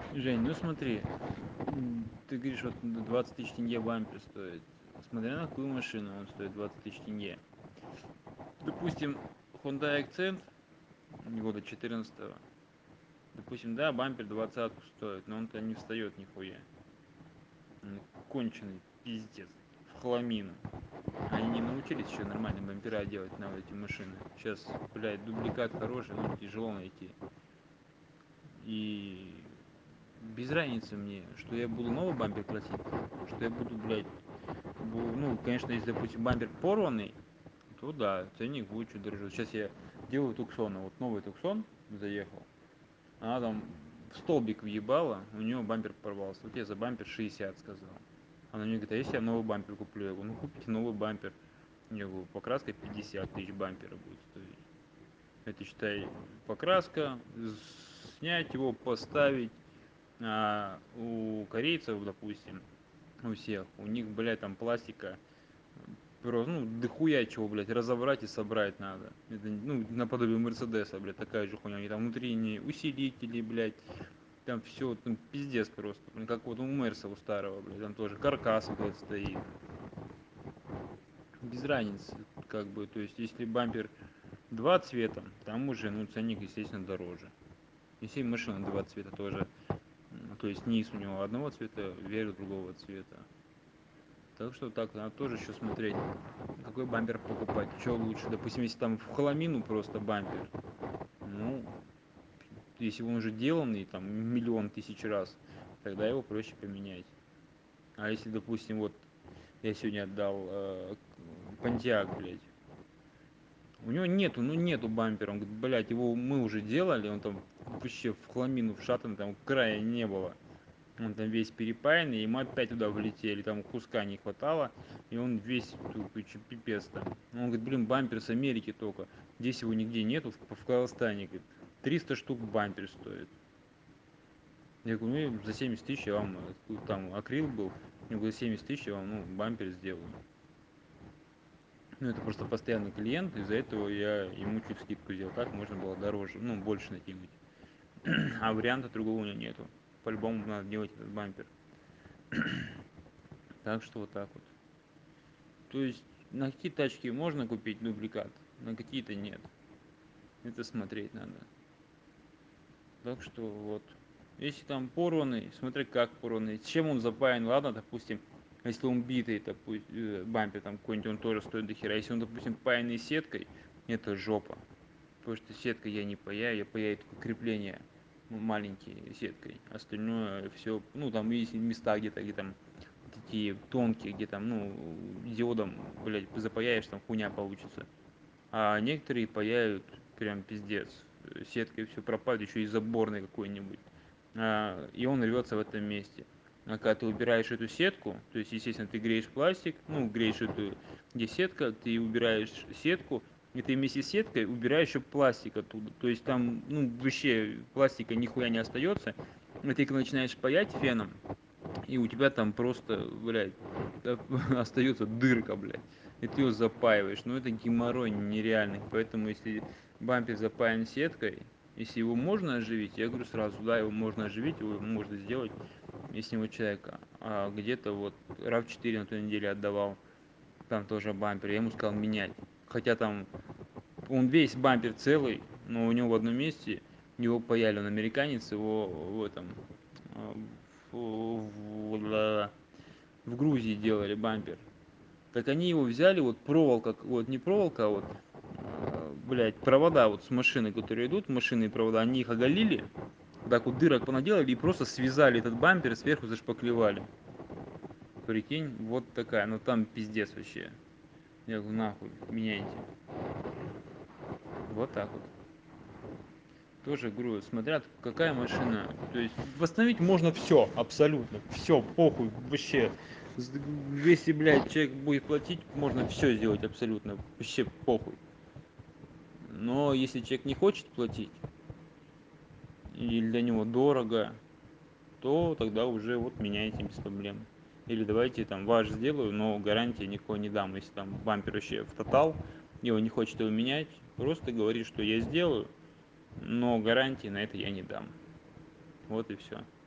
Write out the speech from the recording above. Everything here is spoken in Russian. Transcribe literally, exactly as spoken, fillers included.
Жень, ну смотри, м, ты говоришь, вот двадцать тысяч тенге бампер стоит. Смотря на какую машину он стоит двадцать тысяч тенге. Допустим, Hyundai Accent года четырнадцатого. Допустим, да, бампер двадцатку стоит, но он-то не встает нихуя. Он конченый пиздец. В хламину. Они не научились еще нормальные бампера делать на вот эти машины. Сейчас, блядь, дубликат хороший, но тяжело найти. И без разницы мне, что я буду новый бампер платить, что я буду, блядь, бу- ну, конечно, если, допустим, бампер порванный, то да, ценник будет чуть дороже. Сейчас я делаю Туксона, вот новый Туксон заехал, она там в столбик въебала, у нее бампер порвался. Вот я за бампер шестьдесят сказал. Она мне говорит, а если я новый бампер куплю? Я говорю, ну купите новый бампер. Я говорю, покраска пятьдесят тысяч бампера будет стоить. Это, считай, покраска, снять его, поставить. А у корейцев, допустим, у всех, у них, блядь, там пластика, просто, ну, дохуя чего, блядь, разобрать и собрать надо. Это, ну, наподобие Мерседеса, блядь, такая же хуйня. Они там внутренние усилители, блядь, там все, там пиздец просто. Блин, как вот у Мерса у старого, блядь, там тоже каркас вот этот стоит. Без разницы, как бы, то есть, если бампер два цвета, там уже, ну, ценник, естественно, дороже. Если машина два цвета тоже, то есть низ у него одного цвета, верх другого цвета. Так что так, надо тоже еще смотреть, какой бампер покупать, что лучше. Допустим, если там в хламину просто бампер, ну, если он уже деланный, там, миллион тысяч раз, тогда его проще поменять. А если, допустим, вот я сегодня отдал э, Pontiac, блядь, у него нету, ну нету бампера, он говорит, блядь, его мы уже делали, он там вообще в хламину, в шатан, там края не было. Он там весь перепаянный, и мы опять туда влетели, там куска не хватало, и он весь тупый, пипец там. Он говорит, блин, бампер с Америки только, здесь его нигде нету, в, в Казахстане, говорит, триста штук бампер стоит. Я говорю, ну за семьдесят тысяч я вам, там акрил был, я говорю, за семьдесят тысяч я вам, ну, бампер сделаю. Ну, это просто постоянный клиент, из-за этого я ему чуть скидку сделал, так можно было дороже, ну, больше накинуть. А варианта другого у него нету. По-любому надо делать этот бампер. Так что вот так вот. То есть на какие тачки можно купить дубликат, на какие-то нет. Это смотреть надо. Так что вот. Если там порванный, смотри как порванный, чем он запаян, ладно, допустим, если он битый, допустим, бампер там какой-нибудь, он тоже стоит до хера. Если он, допустим, паянный сеткой, это жопа. Потому что сеткой я не паяю, я паяю только крепление, ну, маленькие сеткой. Остальное все, ну там есть места где-то, где там такие тонкие, где там, ну, диодом, блядь, запаяешь, там хуйня получится. А некоторые паяют прям пиздец. Сеткой все пропадет, еще и заборной какой-нибудь. А, и он рвется в этом месте. А когда ты убираешь эту сетку, то есть, естественно, ты греешь пластик, ну, греешь эту, где сетка, ты убираешь сетку, и ты вместе с сеткой убираешь еще пластик оттуда. То есть там, ну, вообще пластика нихуя не остается. И ты когда начинаешь паять феном, и у тебя там просто, блядь, остается дырка, блядь, и ты ее запаиваешь. Ну, это геморрой нереальный. Поэтому, если бампер запаян сеткой, если его можно оживить, я говорю сразу, да, его можно оживить, его можно сделать, если него человека. А где-то вот рав четыре на той неделе отдавал, там тоже бампер, я ему сказал менять. Хотя там он весь бампер целый, но у него в одном месте его паяли, он американец, его в этом, а, в, в, в Грузии делали бампер. Так они его взяли, вот проволока, вот не проволока, а вот, э, блядь, провода вот с машины, которые идут, машинные провода, они их оголили, так вот дырок понаделали и просто связали этот бампер и сверху зашпаклевали. Прикинь, вот такая, ну там пиздец вообще. Я говорю, нахуй, меняйте. Вот так вот. Тоже, говорю, смотрят, какая машина. То есть восстановить можно все, абсолютно. Все, похуй, вообще. Если, блядь, человек будет платить, можно все сделать абсолютно. Вообще похуй. Но если человек не хочет платить, или для него дорого, то тогда уже вот меняйте без проблем. Или давайте там ваш сделаю, но гарантии никакой не дам. Если там бампер вообще в тотал, и он не хочет его менять, просто говорит, что я сделаю, но гарантии на это я не дам. Вот и все.